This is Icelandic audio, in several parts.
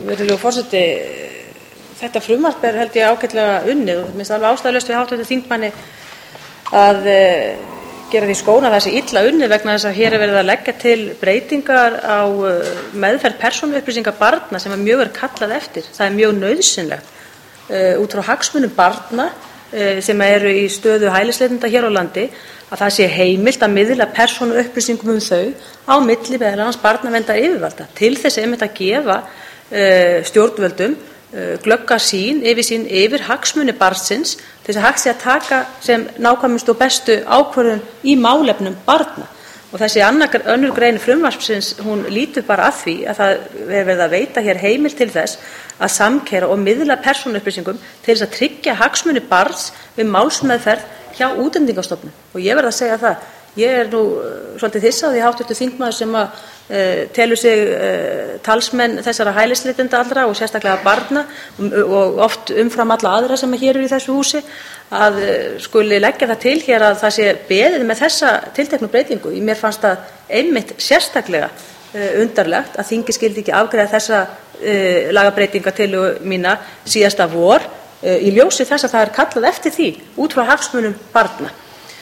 Virðulegur forseti, þetta frumvarp held ég ágætlega unnið og mér finnst alveg ástæðulaust við hv. þingmanni að gera því skóna að það sé illa unnið vegna þess að hér verið að leggja til breytingar á meðferð persónuupplýsinga barna sem mjög kallað eftir. Það mjög nauðsynlegt út frá hagsmunum barna sem eru í stöðu hælisleitenda hér á landi að það sé heimilt að miðla persónuupplýsingum þau á milli meðal annars barnaverndaryfirvalda til þess einmitt að gefa stjórnvöldum glögga yfirsýn yfir hagsmuni barnsins til þess að hægt sé að taka sem nákvæmustu og bestu ákvörðun í málefnum barna. Og þessi önnur grein frumvarpsins, hún lítur bara að því að það verið að veita hér heimild til þess að samkeyra og miðla persónuupplýsingum til þess að tryggja hagsmuni barns við málsmeðferð hjá Útlendingastofnun. Og ég verð að segja það, ég nú svolítið hissa á því hv. þingmaður sem telur sig talsmenn þessara hælisleitenda allra og sérstaklega barna og oft umfram alla aðra sem hér eru í þessu húsi að skuli leggja það til hér að það sé beðið með þessa tilteknu breytingu. Mér fannst það einmitt sérstaklega undarlegt að þingið skyldi ekki afgreiða þessa lagabreytingatillögu mína síðasta vor í ljósi þess að það kallað eftir því út frá hagsmunum barna.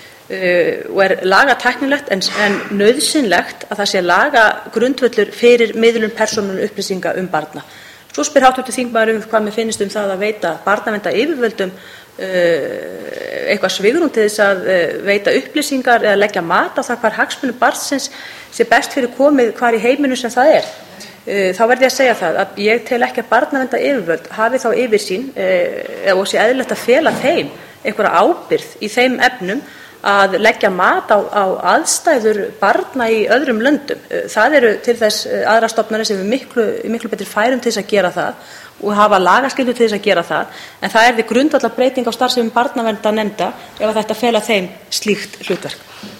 Og lagatæknilegt en nauðsynlegt að það sé lagagrundvöllur fyrir miðlun persónuupplýsinga barna. Svo spyr hv. þingmaður hvað mér finnst það að veita barnaverndaryfirvöldum eitthvað svigrúm til þess að veita upplýsingar eða leggja mat á það hvar hagsmunum barnsins sé best fyrir komið hvar í heiminum sem það er. Þá verð ég að segja það að ég tel ekki að barnaverndaryfirvöld hafi þá yfirsýn og sé eðlilegt að fela þeim einhverja ábyrgð í þeim efnum að leggja mat á aðstæður barna í öðrum löndum. Það eru til þess aðrar stofnanir sem miklu betri færum til þess að gera það og hafa lagaskyldu til þess að gera það, en það því grundvallarbreyting á starfsemi barnaverndarnefnda ef þetta fela þeim slíkt hlutverk.